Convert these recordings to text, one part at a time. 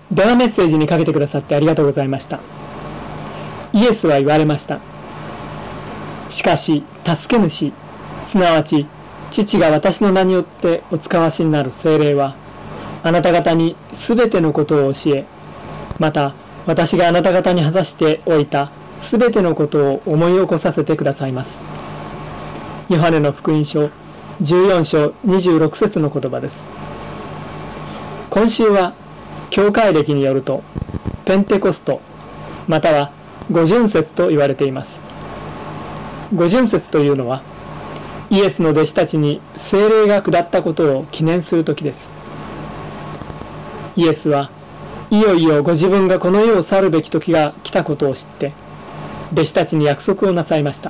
電話メッセージにかけてくださってありがとうございました。イエスは言われました。しかし、助け主、すなわち、父が私の名によってお使わしになる聖霊は、あなた方にすべてのことを教え、また、私があなた方に果たしておいたすべてのことを思い起こさせてくださいます。ヨハネの福音書14章26節の言葉です。今週は、教会歴によると、ペンテコスト、または五旬節と言われています。五旬節というのは、イエスの弟子たちに聖霊が下ったことを記念するときです。イエスはいよいよご自分がこの世を去るべき時が来たことを知って、弟子たちに約束をなさいました。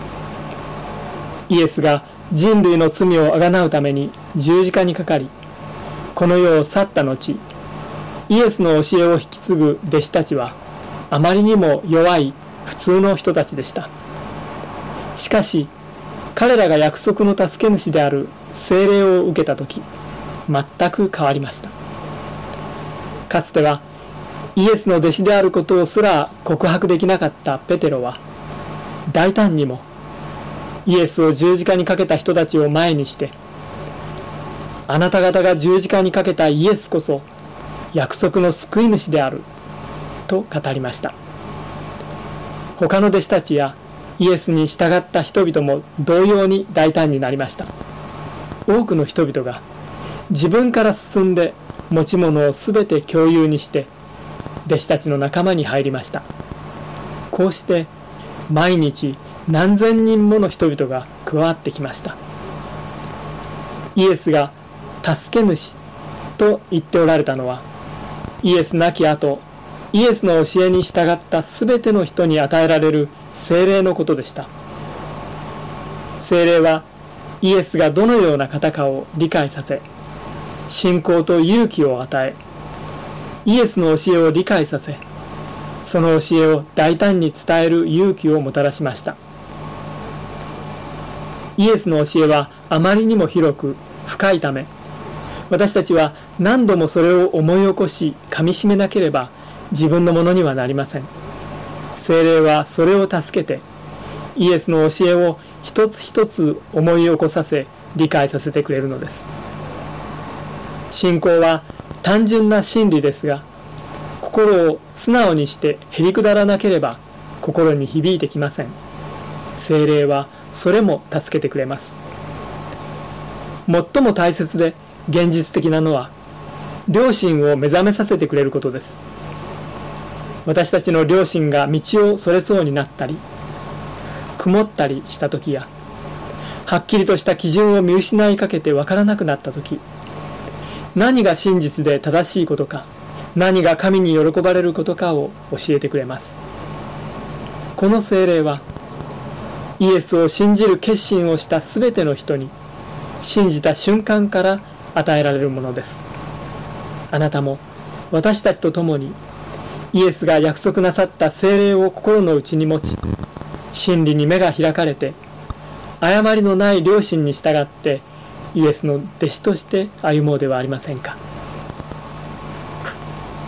イエスが人類の罪をあがなうために十字架にかかり、この世を去った後、イエスの教えを引き継ぐ弟子たちは、あまりにも弱い普通の人たちでした。しかし、彼らが約束の助け主である聖霊を受けたとき、全く変わりました。かつては、イエスの弟子であることをすら告白できなかったペテロは、大胆にも、イエスを十字架にかけた人たちを前にして、あなた方が十字架にかけたイエスこそ、約束の救い主である、と語りました。他の弟子たちやイエスに従った人々も同様に大胆になりました。多くの人々が自分から進んで持ち物をすべて共有にして弟子たちの仲間に入りました。こうして毎日何千人もの人々が加わってきました。イエスが助け主と言っておられたのは、イエス亡き後、イエスの教えに従ったすべての人に与えられる聖霊のことでした。聖霊はイエスがどのような方かを理解させ、信仰と勇気を与え、イエスの教えを理解させ、その教えを大胆に伝える勇気をもたらしました。イエスの教えはあまりにも広く深いため、私たちは何度もそれを思い起こし噛みしめなければ自分のものにはなりません。聖霊はそれを助けて、イエスの教えを一つ一つ思い起こさせ理解させてくれるのです。信仰は単純な真理ですが、心を素直にしてへりくだらなければ心に響いてきません。聖霊はそれも助けてくれます。最も大切で現実的なのは、良心を目覚めさせてくれることです。私たちの良心が道をそれそうになったり、曇ったりしたときや、はっきりとした基準を見失いかけてわからなくなったとき、何が真実で正しいことか、何が神に喜ばれることかを教えてくれます。この聖霊は、イエスを信じる決心をしたすべての人に、信じた瞬間から与えられるものです。あなたも私たちと共にイエスが約束なさった聖霊を心の内に持ち、真理に目が開かれて、誤りのない良心に従ってイエスの弟子として歩もうではありませんか。